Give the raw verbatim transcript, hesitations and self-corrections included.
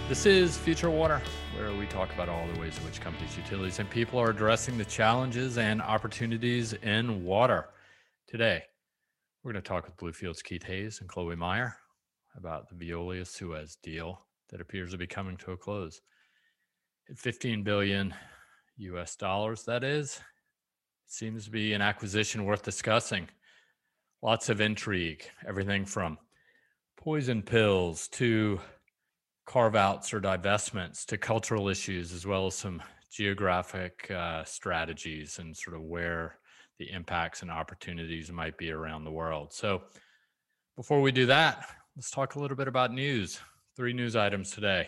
This is Future Water, where we talk about all the ways in which companies, utilities, and people are addressing the challenges and opportunities in water. Today, we're going to talk with Bluefield's Keith Hayes and Chloe Meyer about the Veolia Suez deal that appears to be coming to a close. At fifteen billion U S dollars, that is, it seems to be an acquisition worth discussing. Lots of intrigue, everything from poison pills to carve outs or divestments to cultural issues, as well as some geographic uh, strategies and sort of where the impacts and opportunities might be around the world. So, before we do that, let's talk a little bit about news. Three news items today.